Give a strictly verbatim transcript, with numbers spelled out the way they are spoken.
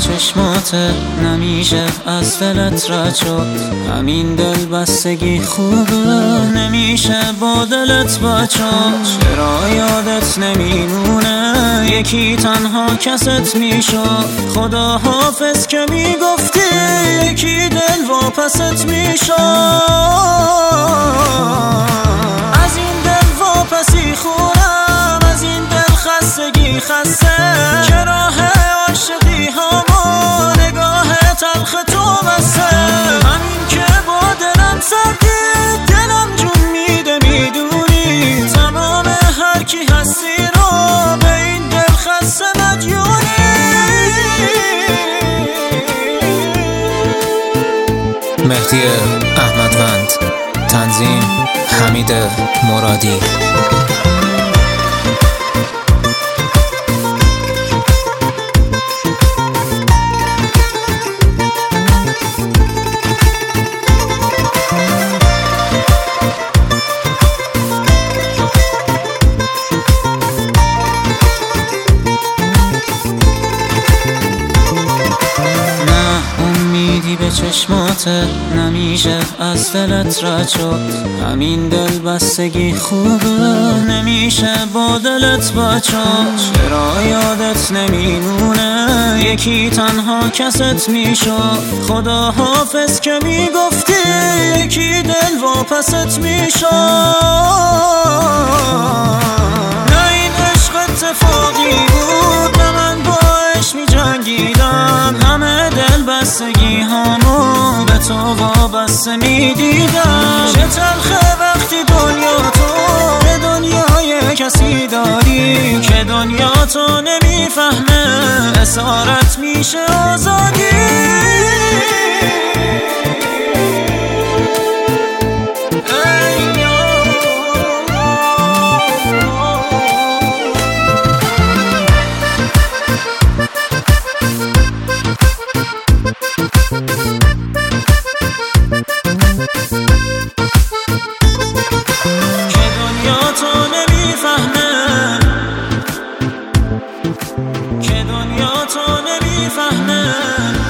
چشماته نمیشه از دلت رد شد. همین دل بستگی خوبه نمیشه با دلت بد شد. چرا یادت نمیمونه یکی تنها کست میشد. خدا حافظ که میگفتی یکی دل واپست میشد. از این دل واپسی خورم، از این دل خستگی خسته که راه عاشقی هما نگاه تلخ تو بسته. همین که با دلم سردی دلم جون میده میدونی. تمام هر کی هستی رو به این دل خسته مدیونی. مهدی احمدوند، تنظیم حمید مرادی. به چشماته نمیشه از دلت رد شد. همین دل بستگی خوبه نمیشه با دلت بد شد. چرا یادت نمیمونه یکی تنها کست میشد. خدا حافظ که میگفتی یکی دل واپست میشد. نه این عشق اتفاقی بود، نه من باش میجنگیدم. همه دل بستگی همو به تو وابسته میدیدم. چه تلخه وقتی دنیا تو به دنیای کسی داری که دنیا تو نمیفهمه اسارت میشه آزادی. که دنیا تو نمیفهمه